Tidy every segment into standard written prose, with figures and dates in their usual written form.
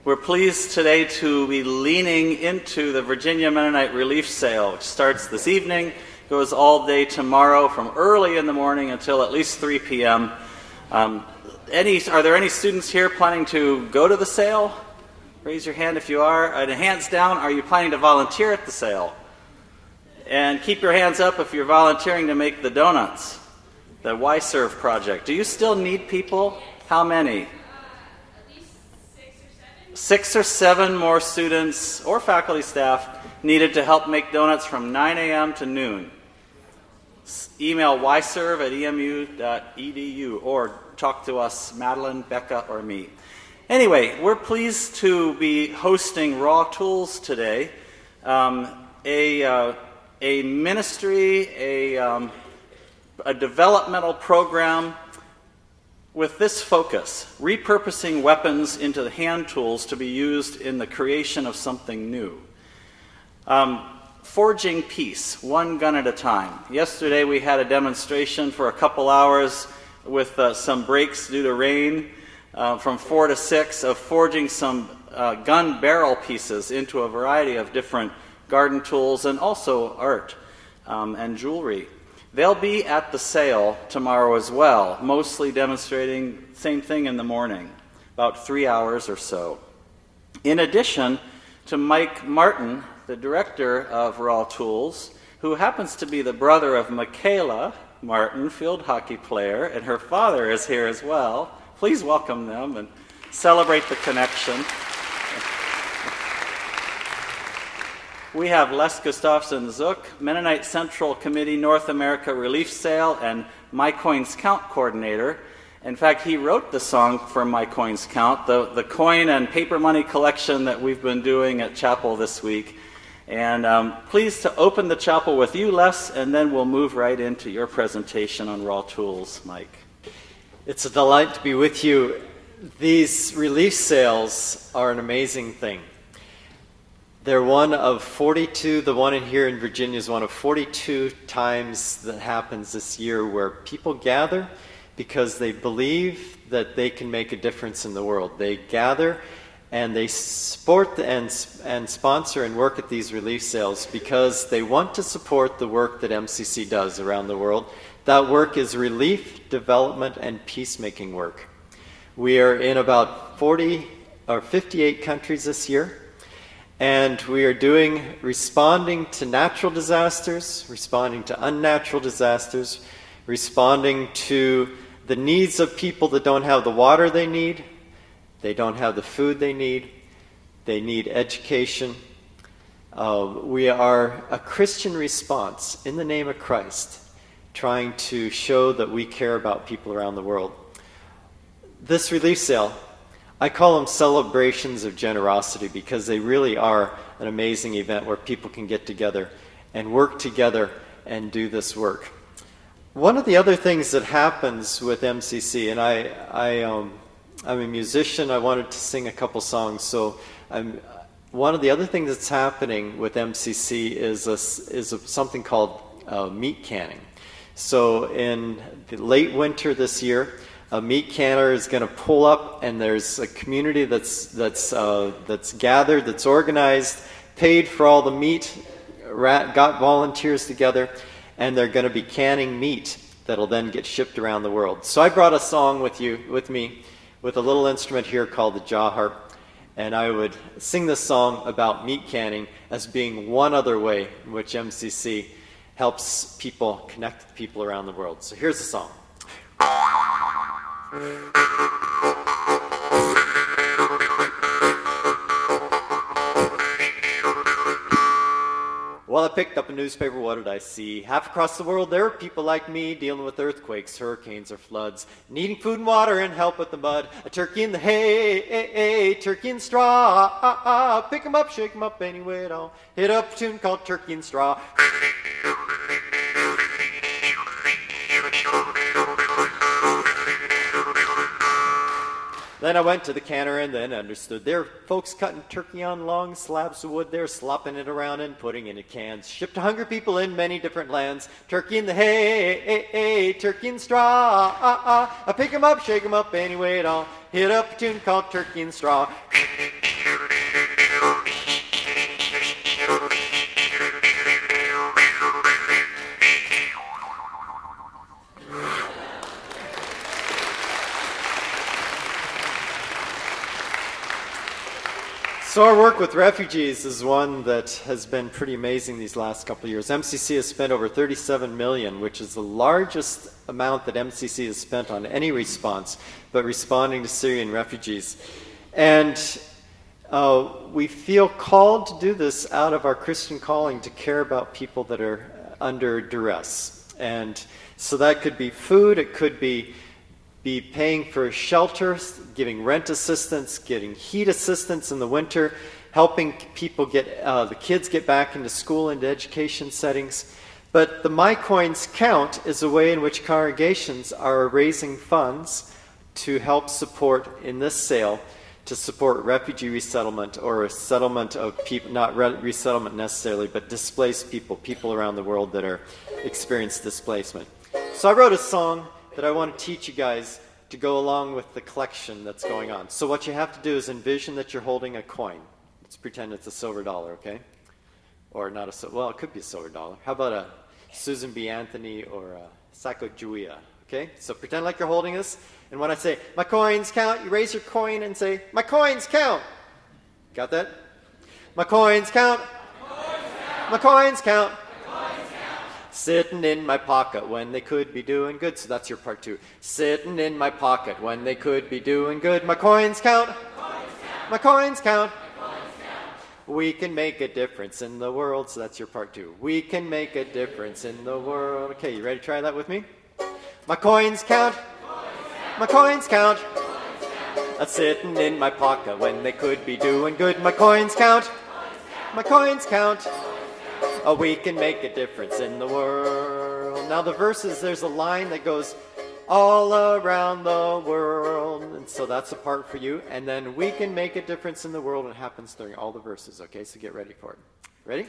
We're pleased today to be leaning into the Virginia Mennonite Relief Sale, which starts this evening, goes all day tomorrow from early in the morning until at least 3 p.m. Are there any students here planning to go to the sale? Raise your hand if you are. And hands down, are you planning to volunteer at the sale? And keep your hands up if you're volunteering to make the donuts, the Y-Serve project. Do you still need people? How many? 6 or 7 more students or faculty staff needed to help make donuts from 9 a.m. to noon. Email yserve@emu.edu or talk to us, Madeline, Becca, or me. Anyway, we're pleased to be hosting Raw Tools today, a ministry, a developmental program with this focus: repurposing weapons into the hand tools to be used in the creation of something new. Forging peace, one gun at a time. Yesterday we had a demonstration for a couple hours with some breaks due to rain from 4 to 6 of forging some gun barrel pieces into a variety of different garden tools and also art and jewelry. They'll be at the sale tomorrow as well, mostly demonstrating same thing in the morning, about 3 hours or so. In addition to Mike Martin, the director of Raw Tools, who happens to be the brother of Michaela Martin, field hockey player, and her father is here as well. Please welcome them and celebrate the connection. We have Les Gustafson Zook, Mennonite Central Committee North America Relief Sale and My Coins Count coordinator. In fact, he wrote the song for My Coins Count, the coin and paper money collection that we've been doing at chapel this week. And pleased to open the chapel with you, Les, and then we'll move right into your presentation on Raw Tools, Mike. It's a delight to be with you. These relief sales are an amazing thing. They're one of 42, the one in here in Virginia is one of 42 times that happens this year where people gather because they believe that they can make a difference in the world. They gather and they support and sponsor and work at these relief sales because they want to support the work that MCC does around the world. That work is relief, development, and peacemaking work. We are in about 40 or 58 countries this year. And we are responding to natural disasters, responding to unnatural disasters, responding to the needs of people that don't have the water they need, they don't have the food they need education. We are a Christian response in the name of Christ, trying to show that we care about people around the world. This relief sale, I call them celebrations of generosity because they really are an amazing event where people can get together and work together and do this work. One of the other things that happens with MCC, and I'm a musician, I wanted to sing a couple songs, so one of the other things that's happening with MCC is something called meat canning. So in the late winter this year, a meat canner is going to pull up, and there's a community that's gathered, that's organized, paid for all the meat, got volunteers together, and they're going to be canning meat that'll then get shipped around the world. So I brought a song with me, with a little instrument here called the jaw harp, and I would sing this song about meat canning as being one other way in which MCC helps people connect with people around the world. So here's the song. Well, I picked up a newspaper, what did I see? Half across the world there are people like me dealing with earthquakes, hurricanes, or floods, needing food and water and help with the mud. A turkey in the hay, turkey in straw. Pick 'em up, shake 'em up anyway, don't hit up a tune called Turkey in Straw. Then I went to the canner and then understood. There are folks cutting turkey on long slabs of wood. They're slopping it around and putting it in cans. Shipped to hungry people in many different lands. Turkey in the hay, turkey in straw. I pick 'em up, shake 'em up anyway, don't hit up a tune called Turkey in Straw. So our work with refugees is one that has been pretty amazing these last couple of years. MCC has spent over $37 million, which is the largest amount that MCC has spent on any response, but responding to Syrian refugees. And we feel called to do this out of our Christian calling to care about people that are under duress. And so that could be food, it could be paying for shelter, giving rent assistance, getting heat assistance in the winter, helping people the kids get back into school, into education settings. But the My Coins Count is a way in which congregations are raising funds to help support, in this sale, to support refugee resettlement or a settlement of people, not resettlement necessarily, but displaced people around the world that are experiencing displacement. So I wrote a song that I want to teach you guys to go along with the collection that's going on. So what you have to do is envision that you're holding a coin. Let's pretend it's a silver dollar, okay? Or not well, it could be a silver dollar. How about a Susan B. Anthony or a Sacagawea, okay? So pretend like you're holding this, and when I say, my coins count, you raise your coin and say, my coins count. Got that? My coins count. My coins count. Sitting in my pocket when they could be doing good. So that's your part two. Sitting in my pocket when they could be doing good. My coins count. My coins count. We can make a difference in the world. So that's your part two. We can make a difference in the world. Okay, you ready to try that with me? My coins count. My coins count. Sitting in my pocket when they could be doing good. My coins count. My coins count. We can make a difference in the world. Now the verses, there's a line that goes all around the world. And so that's a part for you. And then we can make a difference in the world. It happens during all the verses. Okay, so get ready for it. Ready?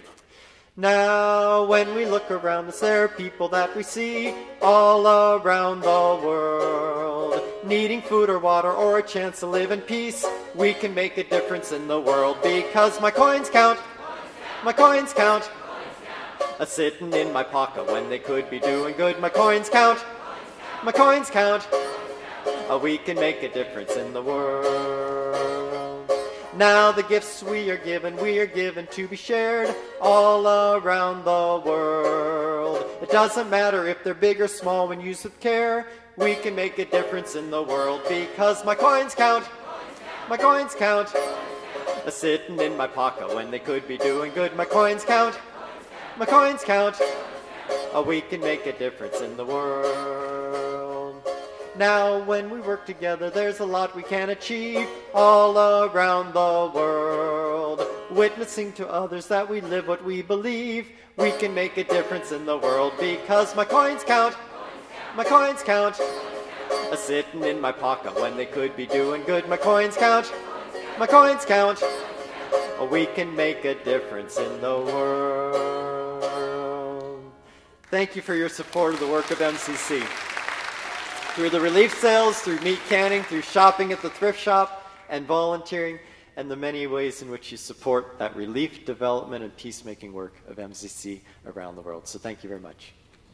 Now when we look around us, there are people that we see all around the world, needing food or water or a chance to live in peace. We can make a difference in the world because my coins count. My coins count. Sitting in my pocket when they could be doing good. My coins count. My coins count. We can make a difference in the world. Now the gifts we are given to be shared all around the world. It doesn't matter if they're big or small when used with care. We can make a difference in the world because my coins count. My coins count. Sitting in my pocket when they could be doing good. My coins count. My coins count. We can make a difference in the world. Now when we work together, there's a lot we can achieve all around the world. Witnessing to others that we live what we believe. We can make a difference in the world because my coins count. My coins count. Sitting in my pocket when they could be doing good. My coins count. My coins count. We can make a difference in the world. Thank you for your support of the work of MCC. Through the relief sales, through meat canning, through shopping at the thrift shop, and volunteering, and the many ways in which you support that relief, development, and peacemaking work of MCC around the world. So thank you very much.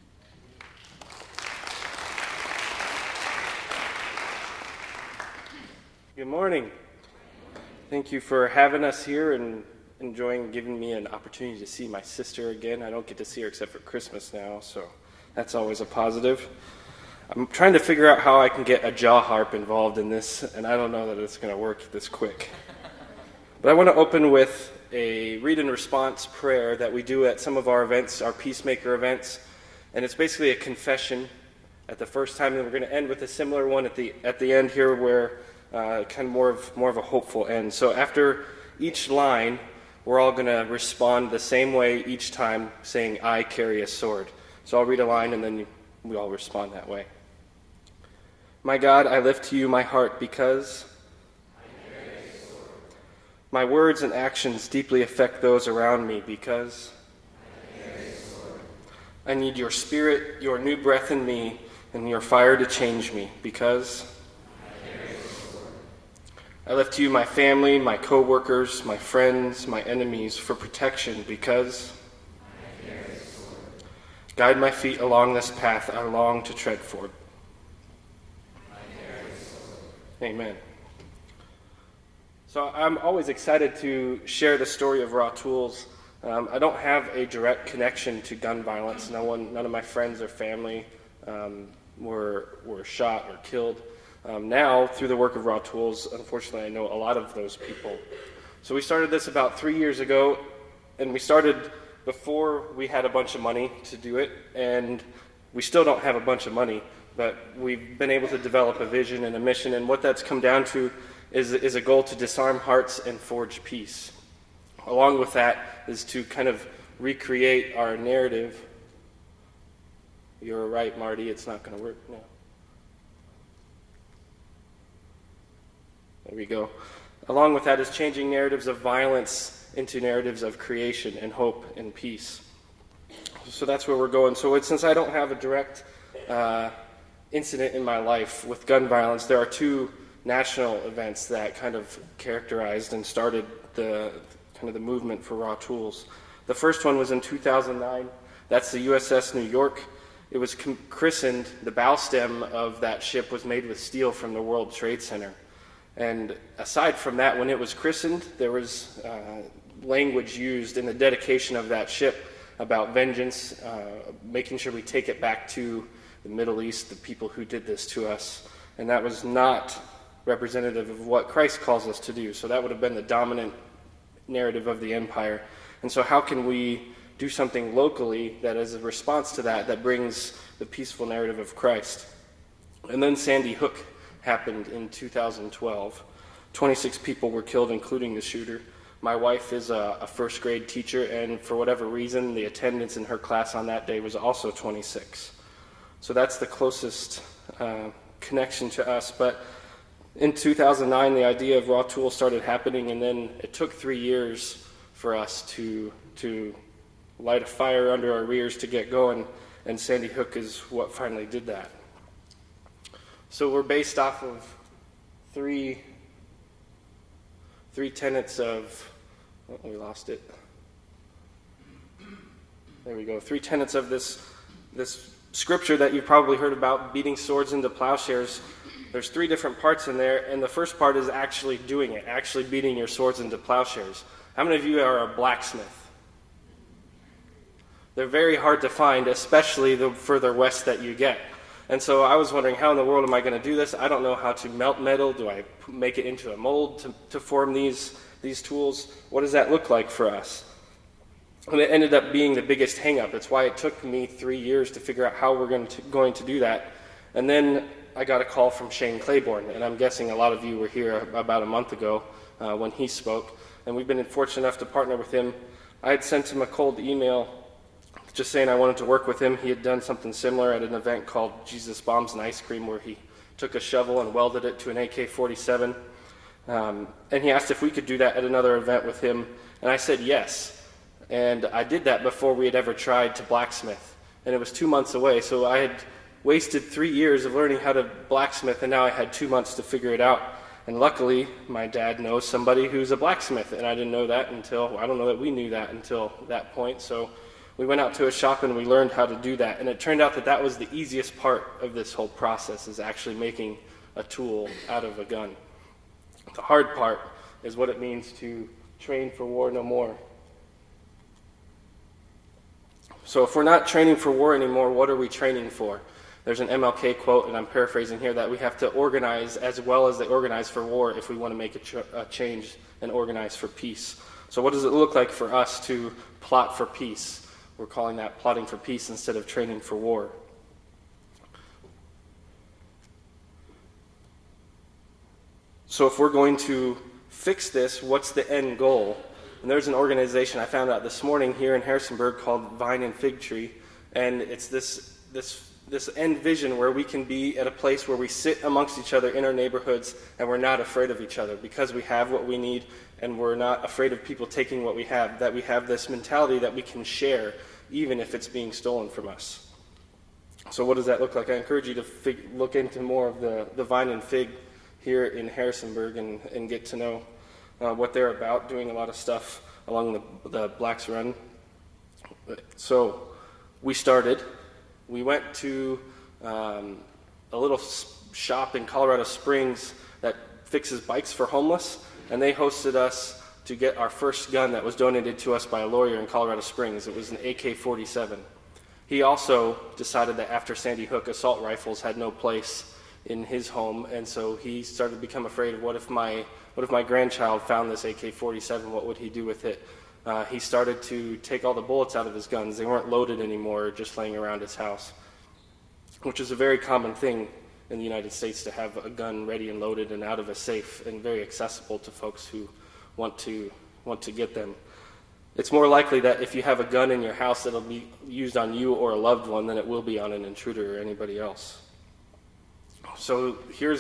Good morning. Thank you for having us here and giving me an opportunity to see my sister again. I don't get to see her except for Christmas now, so that's always a positive. I'm trying to figure out how I can get a jaw harp involved in this, and I don't know that it's going to work this quick. But I want to open with a read and response prayer that we do at some of our events, our Peacemaker events, and it's basically a confession at the first time, and we're going to end with a similar one at the end here where kind of more of a hopeful end. So after each line, we're all going to respond the same way each time, saying, I carry a sword. So I'll read a line and then we all respond that way. My God, I lift to you my heart because I carry a sword. My words and actions deeply affect those around me because I carry a sword. I need your spirit, your new breath in me, and your fire to change me because I I left to you my family, my co-workers, my friends, my enemies for protection because guide my feet along this path I long to tread for. Amen. So I'm always excited to share the story of Raw Tools. I don't have a direct connection to gun violence. None of my friends or family were shot or killed. Now, through the work of Raw Tools, unfortunately, I know a lot of those people. So we started this about 3 years ago, and we started before we had a bunch of money to do it, and we still don't have a bunch of money, but we've been able to develop a vision and a mission, and what that's come down to is a goal to disarm hearts and forge peace. Along with that is to kind of recreate our narrative. You're right, Marty, it's not going to work now. There we go. Along with that is changing narratives of violence into narratives of creation and hope and peace. So that's where we're going. So since I don't have a direct incident in my life with gun violence, there are two national events that kind of characterized and started the movement for Raw Tools. The first one was in 2009. That's the USS New York. It was christened, the bow stem of that ship was made with steel from the World Trade Center. And aside from that, when it was christened, there was language used in the dedication of that ship about vengeance, making sure we take it back to the Middle East, the people who did this to us. And that was not representative of what Christ calls us to do. So that would have been the dominant narrative of the empire. And so how can we do something locally that is a response to that brings the peaceful narrative of Christ? And then Sandy Hook happened in 2012. 26 people were killed, including the shooter. My wife is a first grade teacher, and for whatever reason, the attendance in her class on that day was also 26. So that's the closest connection to us. But in 2009, the idea of Raw Tools started happening, and then it took 3 years for us to light a fire under our ears to get going, and Sandy Hook is what finally did that. So we're based off of three tenets of, we lost it. There we go. 3 tenets of this scripture that you've probably heard about, beating swords into plowshares. There's 3 different parts in there, and the first part is actually doing it, actually beating your swords into plowshares. How many of you are a blacksmith? They're very hard to find, especially the further west that you get. And so I was wondering, how in the world am I going to do this? I don't know how to melt metal. Do I make it into a mold to form these tools? What does that look like for us? And it ended up being the biggest hang-up. It's why it took me 3 years to figure out how we're going to do that. And then I got a call from Shane Claiborne, and I'm guessing a lot of you were here about a month ago when he spoke. And we've been fortunate enough to partner with him. I had sent him a cold email just saying I wanted to work with him. He had done something similar at an event called Jesus Bombs and Ice Cream, where he took a shovel and welded it to an AK-47. And he asked if we could do that at another event with him, and I said yes. And I did that before we had ever tried to blacksmith. And it was 2 months away, so I had wasted 3 years of learning how to blacksmith, and now I had 2 months to figure it out. And luckily, my dad knows somebody who's a blacksmith, and I didn't know that I don't know that we knew that until that point. So we went out to a shop and we learned how to do that. And it turned out that was the easiest part of this whole process, is actually making a tool out of a gun. The hard part is what it means to train for war no more. So if we're not training for war anymore, what are we training for? There's an MLK quote, and I'm paraphrasing here, that we have to organize as well as they organize for war if we want to make a change and organize for peace. So what does it look like for us to plot for peace? We're calling that plotting for peace instead of training for war. So if we're going to fix this, what's the end goal? And there's an organization I found out this morning here in Harrisonburg called Vine and Fig Tree, and it's this end vision where we can be at a place where we sit amongst each other in our neighborhoods and we're not afraid of each other because we have what we need and we're not afraid of people taking what we have, that we have this mentality that we can share even if it's being stolen from us. So what does that look like? I encourage you to look into more of the Vine and Fig here in Harrisonburg and get to know what they're about, doing a lot of stuff along the Blacks Run. So we went to a little shop in Colorado Springs that fixes bikes for homeless, and they hosted us to get our first gun that was donated to us by a lawyer in Colorado Springs. It was an AK-47. He also decided that after Sandy Hook, assault rifles had no place in his home, and so he started to become afraid of what if my grandchild found this AK-47, what would he do with it? He started to take all the bullets out of his guns. They weren't loaded anymore, just laying around his house, which is a very common thing in the United States, to have a gun ready and loaded and out of a safe and very accessible to folks who want to get them. It's more likely that if you have a gun in your house, it'll be used on you or a loved one than it will be on an intruder or anybody else. So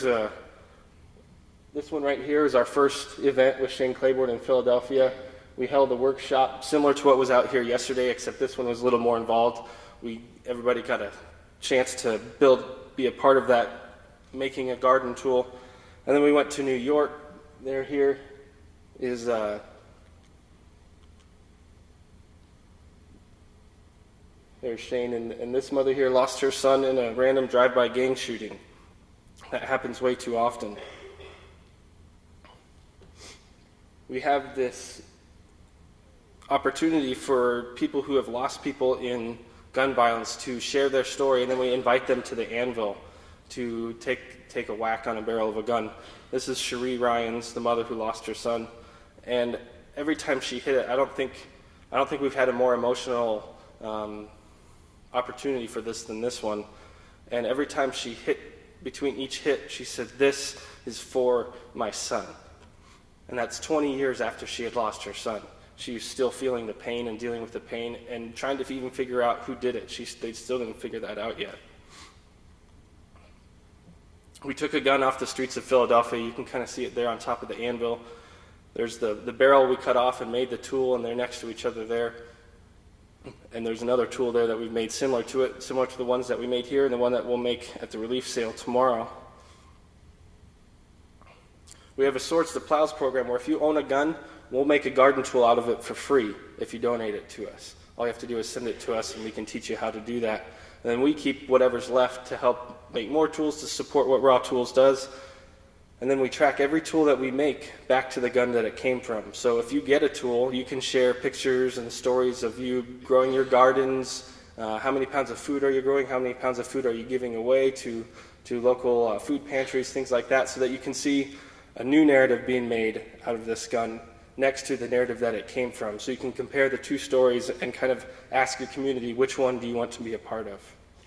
this one right here is our first event with Shane Claiborne in Philadelphia. We held a workshop similar to what was out here yesterday, except this one was a little more involved. Everybody got a chance to be a part of that, making a garden tool. And then we went to New York. Here is there's Shane, and this mother here lost her son in a random drive-by gang shooting. That happens way too often. We have this opportunity for people who have lost people in gun violence to share their story, and then we invite them to the anvil to take a whack on a barrel of a gun. This is Cherie Ryans, the mother who lost her son, and every time she hit it, I don't think we've had a more emotional opportunity for this than this one. And every time she hit, between each hit, she said, "This is for my son." And that's 20 years after she had lost her son. She was still feeling the pain and dealing with the pain and trying to even figure out who did it. They still didn't figure that out yet. We took a gun off the streets of Philadelphia. You can kind of see it there on top of the anvil. There's the barrel we cut off and made the tool, and they're next to each other there. And there's another tool there that we've made similar to the ones that we made here and the one that we'll make at the relief sale tomorrow. We have a Swords to Plows program where if you own a gun, we'll make a garden tool out of it for free if you donate it to us. All you have to do is send it to us and we can teach you how to do that. And then we keep whatever's left to help make more tools to support what Raw Tools does. And then we track every tool that we make back to the gun that it came from. So if you get a tool, you can share pictures and stories of you growing your gardens, how many pounds of food are you growing, how many pounds of food are you giving away to local food pantries, things like that, so that you can see a new narrative being made out of this gun next to the narrative that it came from. So you can compare the two stories and kind of ask your community, which one do you want to be a part of?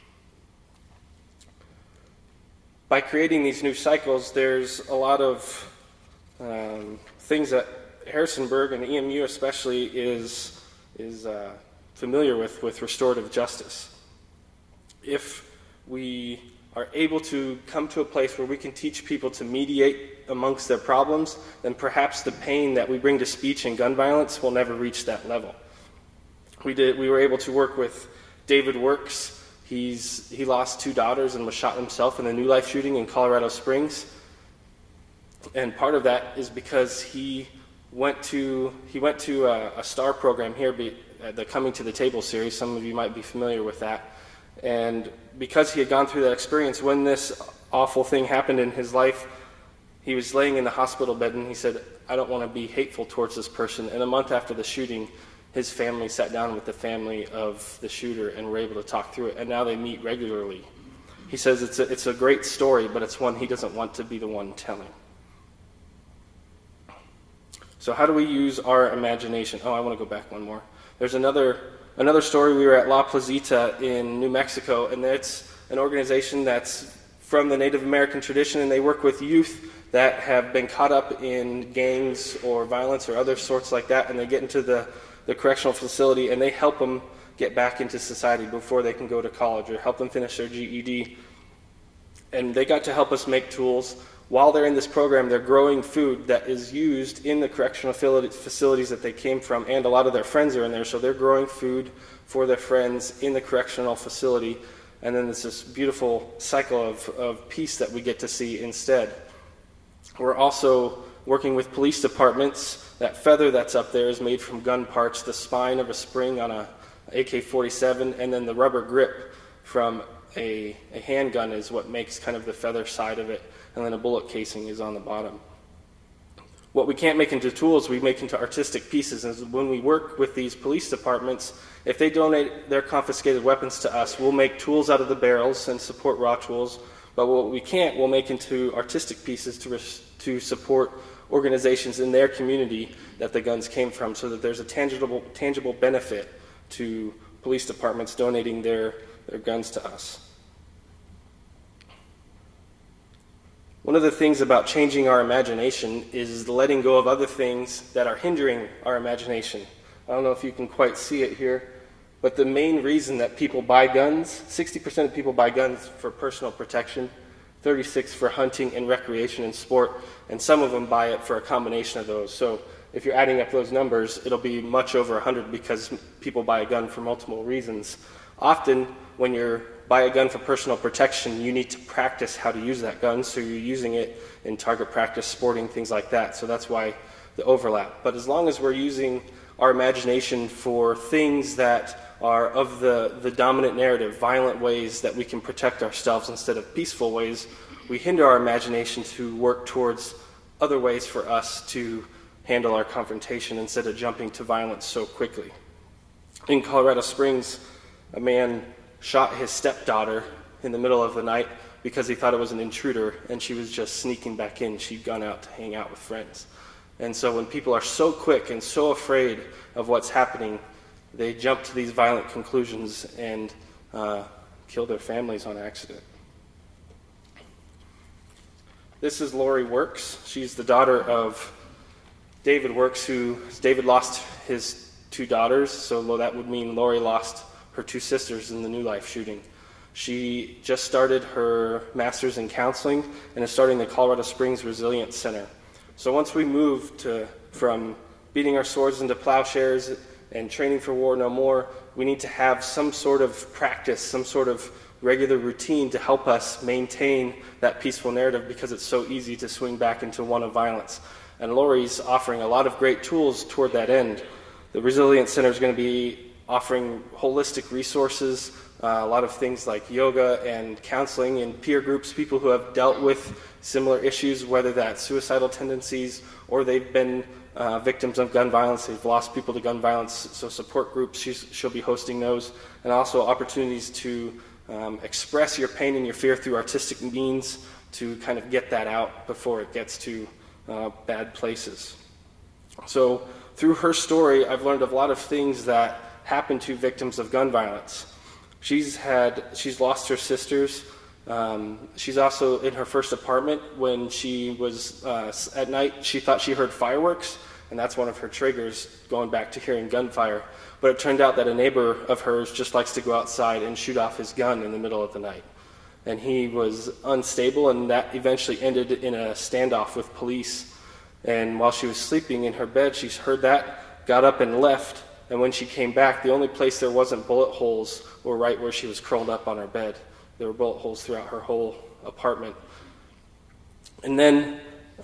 By creating these new cycles, there's a lot of things that Harrisonburg and EMU especially is familiar with restorative justice. If we are able to come to a place where we can teach people to mediate amongst their problems, then perhaps the pain that we bring to speech and gun violence will never reach that level. We were able to work with David Works. He lost 2 daughters and was shot himself in a New Life shooting in Colorado Springs. And part of that is because he went to a STAR program here, the Coming to the Table series. Some of you might be familiar with that. And because he had gone through that experience, when this awful thing happened in his life, he was laying in the hospital bed and he said, "I don't want to be hateful towards this person." And a month after the shooting, his family sat down with the family of the shooter and were able to talk through it, and now they meet regularly. He says it's a great story, but it's one he doesn't want to be the one telling. So how do we use our imagination? Oh, I want to go back one more. There's another story. We were at La Placita in New Mexico, and it's an organization that's from the Native American tradition, and they work with youth that have been caught up in gangs or violence or other sorts like that, and they get into the correctional facility, and they help them get back into society before they can go to college or help them finish their GED. And they got to help us make tools. While they're in this program, they're growing food that is used in the correctional facilities that they came from, and a lot of their friends are in there, so they're growing food for their friends in the correctional facility, and then there's this beautiful cycle of peace that we get to see instead. We're also working with police departments. That feather that's up there is made from gun parts, the spine of a spring on a AK-47, and then the rubber grip from a handgun is what makes kind of the feather side of it, and then a bullet casing is on the bottom. What we can't make into tools, we make into artistic pieces. And when we work with these police departments, if they donate their confiscated weapons to us, we'll make tools out of the barrels and support raw tools. But what we can't, we'll make into artistic pieces to support organizations in their community that the guns came from, so that there's a tangible benefit to police departments donating their guns to us. One of the things about changing our imagination is letting go of other things that are hindering our imagination. I don't know if you can quite see it here, but the main reason that people buy guns, 60% of people buy guns for personal protection, 36% for hunting and recreation and sport, and some of them buy it for a combination of those. So if you're adding up those numbers, it'll be much over 100 because people buy a gun for multiple reasons. Often, when you buy a gun for personal protection, you need to practice how to use that gun, so you're using it in target practice, sporting, things like that. So that's why the overlap. But as long as we're using our imagination for things that are of the dominant narrative, violent ways that we can protect ourselves instead of peaceful ways, we hinder our imagination to work towards other ways for us to handle our confrontation instead of jumping to violence so quickly. In Colorado Springs, a man shot his stepdaughter in the middle of the night because he thought it was an intruder and she was just sneaking back in. She'd gone out to hang out with friends. And so when people are so quick and so afraid of what's happening, they jump to these violent conclusions and kill their families on accident. This is Lori Works. She's the daughter of David Works, David lost his 2 daughters, so that would mean Lori lost her 2 sisters in the New Life shooting. She just started her master's in counseling and is starting the Colorado Springs Resilience Center. So once we move from beating our swords into plowshares and training for war no more, we need to have some sort of practice, some sort of regular routine to help us maintain that peaceful narrative, because it's so easy to swing back into one of violence. And Lori's offering a lot of great tools toward that end. The Resilience Center is going to be offering holistic resources, a lot of things like yoga and counseling and peer groups, people who have dealt with similar issues, whether that's suicidal tendencies or they've been victims of gun violence, they've lost people to gun violence, so support groups, she'll be hosting those, and also opportunities to express your pain and your fear through artistic means to kind of get that out before it gets to bad places. So through her story, I've learned a lot of things that happen to victims of gun violence. She's lost her sisters. She's also in her first apartment. When she was at night, she thought she heard fireworks, and that's one of her triggers, going back to hearing gunfire. But it turned out that a neighbor of hers just likes to go outside and shoot off his gun in the middle of the night. And he was unstable, and that eventually ended in a standoff with police. And while she was sleeping in her bed, she heard that, got up and left. And when she came back, the only place there wasn't bullet holes were right where she was curled up on her bed. There were bullet holes throughout her whole apartment. And then,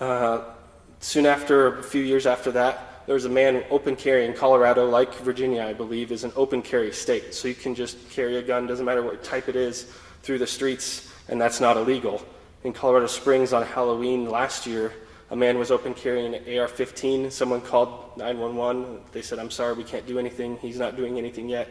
soon after, a few years after that, there was a man open carry in Colorado, like Virginia, I believe, is an open carry state. So you can just carry a gun, doesn't matter what type it is, through the streets, and that's not illegal. In Colorado Springs on Halloween last year, a man was open carrying an AR-15. Someone called 911. They said, "I'm sorry, we can't do anything. He's not doing anything yet."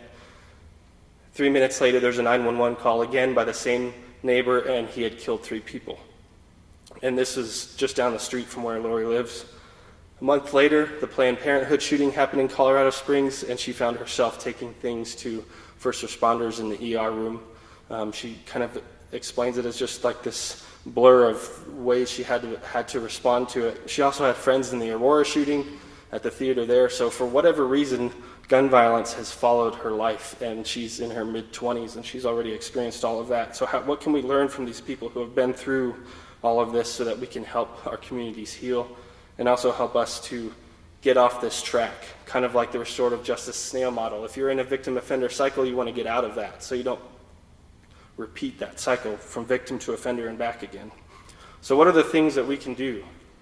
3 minutes later, there's a 911 call again by the same neighbor, and he had killed 3 people. And this is just down the street from where Lori lives. A month later, the Planned Parenthood shooting happened in Colorado Springs, and she found herself taking things to first responders in the ER room. She kind of explains it as just like this blur of ways she had to respond to it. She also had friends in the Aurora shooting at the theater there, so for whatever reason, gun violence has followed her life, and she's in her mid-20s, and she's already experienced all of that. So what can we learn from these people who have been through all of this so that we can help our communities heal and also help us to get off this track, kind of like the restorative justice snail model. If you're in a victim-offender cycle, you want to get out of that so you don't repeat that cycle from victim to offender and back again. So what are the things that we can do?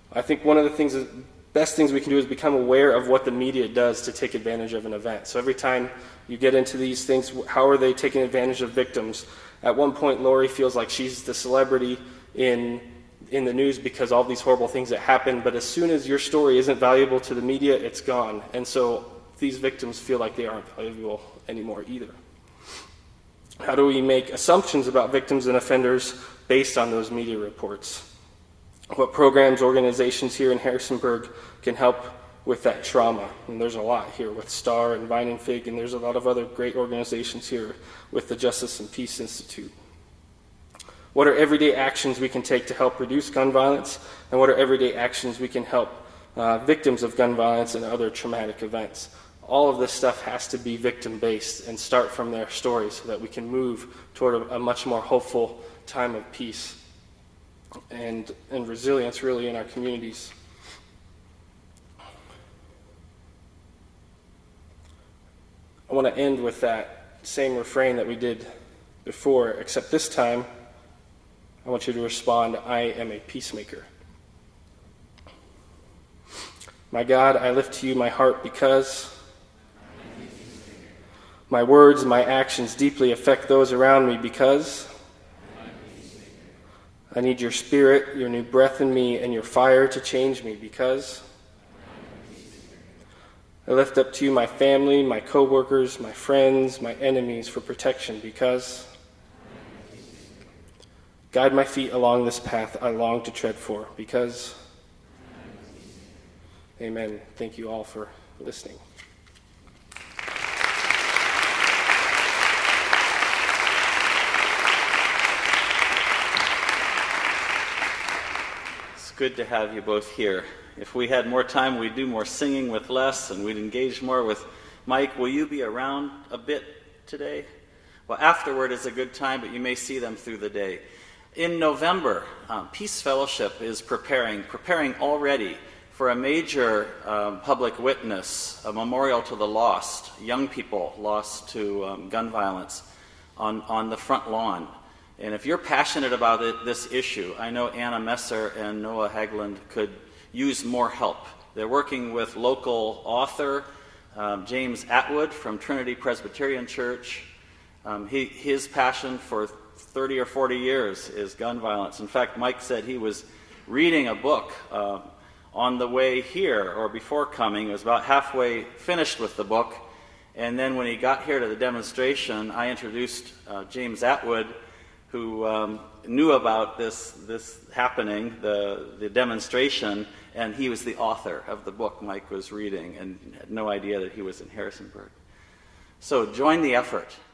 I think one of the best things we can do is become aware of what the media does to take advantage of an event. So every time you get into these things, how are they taking advantage of victims? At one point, Lori feels like she's the celebrity in the news because all these horrible things that happen, but as soon as your story isn't valuable to the media, it's gone. And so these victims feel like they aren't valuable anymore either. How do we make assumptions about victims and offenders based on those media reports? What programs, organizations here in Harrisonburg can help with that trauma? And there's a lot here with STAR and Vine and Fig, and there's a lot of other great organizations here with the Justice and Peace Institute. What are everyday actions we can take to help reduce gun violence? And what are everyday actions we can help victims of gun violence and other traumatic events? All of this stuff has to be victim-based and start from their story so that we can move toward a much more hopeful time of peace and resilience really in our communities. I want to end with that same refrain that we did before, except this time I want you to respond, I am a peacemaker. My God, I lift to you my heart because my words, my actions deeply affect those around me because I need your spirit, your new breath in me, and your fire to change me because I lift up to you my family, my coworkers, my friends, my enemies for protection because guide my feet along this path I long to tread for because Amen. Thank you all for listening. Good to have you both here. If we had more time, we'd do more singing with Les, and we'd engage more with Mike. Will you be around a bit today? Well, afterward is a good time, but you may see them through the day. In November, Peace Fellowship is preparing already for a major public witness, a memorial to the lost, young people lost to gun violence on the front lawn. And if you're passionate about this issue, I know Anna Messer and Noah Haglund could use more help. They're working with local author James Atwood from Trinity Presbyterian Church. His passion for 30 or 40 years is gun violence. In fact, Mike said he was reading a book on the way here, or before coming. He was about halfway finished with the book. And then when he got here to the demonstration, I introduced James Atwood, who knew about this happening, the demonstration, and he was the author of the book Mike was reading and had no idea that he was in Harrisonburg. So join the effort.